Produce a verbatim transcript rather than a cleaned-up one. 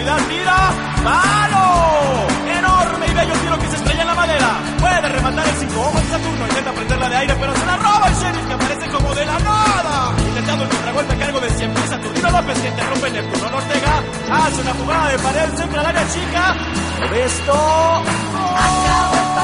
profundidad, tira, ¡palo! Enorme y bello tiro que se estrella en la madera. Puede rematar el cinco ojos de Saturno, intenta prenderla de aire, pero se la roba el Sheriff, que aparece como de la nada. Intentando el contragolpe a cargo de cien pies, Saturnino López, que interrumpe Neptuno Ortega. Hace una jugada de pared, centra al área chica. Todo esto... ¡acabó!